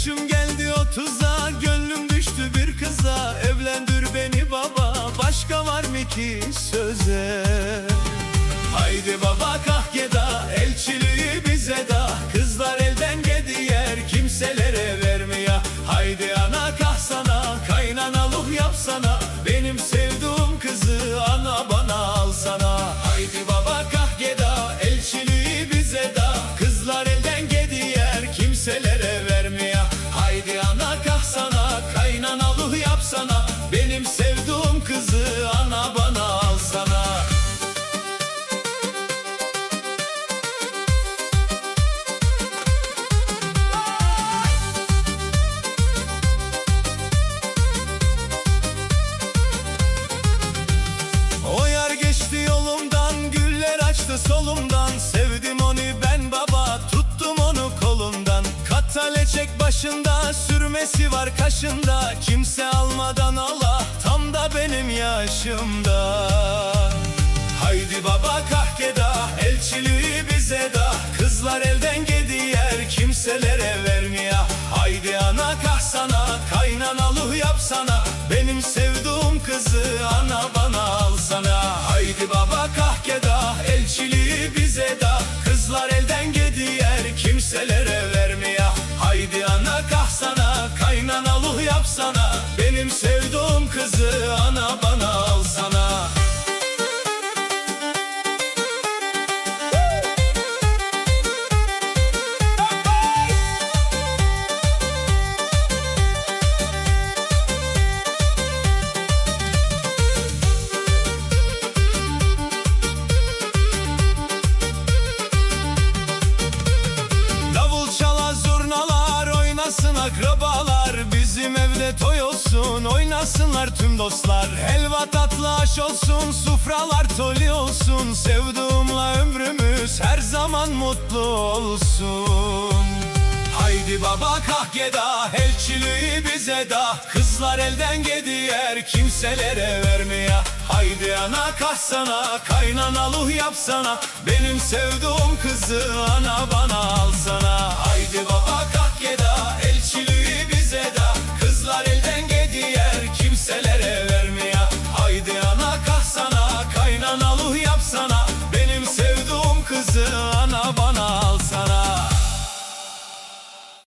Yaşım geldi 30'a, gönlüm düştü bir kıza. Evlendir beni baba, başka var mı ki söze? Haydi baba kalk geda, elçiliği bize da. Kızlar elden gidiyor, kimselere vermiyor. Haydi ana kalksana, kaynanalık yapsana. Benim sevduğum kızı ana bana alsana. Haydi baba kalk geda, elçiliği bize da. Kızlar elden gidiyor, kimselere vermiyor. Haydi ana kalksana, kaynanalık yapsana. Benim sevduğum kızı ana bana alsana. O yar geçti yolumdan, güller açtı solumdan. Sevdim onu ben baba, tuttum onu kolundan. Katale çek başında, sürmesi var kaşında. Kimse almadan Allah, tam da benim yaşımda. Haydi baba kalk geda, elçiliği bize da. Kızlar elden gidiyor, kimselere vermiyor. Haydi ana kalksana, kaynanalık yapsana. Benim sevduğum kızı ana bana alsana. Haydi baba kalk geda, elçiliği bize da. Kızlar elden gidiyor, kimselere vermiyor. Haydi ana kalksana, kaynanalık yapsana. Benim sevduğum kızı ana bana alsana. Oynasın akrabalar, bizim evde toy olsun. Oynasınlar tüm dostlar, helva tatlı aş olsun. Sufralar toli olsun, sevduğumla ömrümüz her zaman mutlu olsun. Haydi baba kalk geda, elçiliği bize da. Kızlar elden gidiyor, kimselere vermiyor. Haydi ana kalksana, kaynanalık yapsana. Benim sevduğum kızı ana bana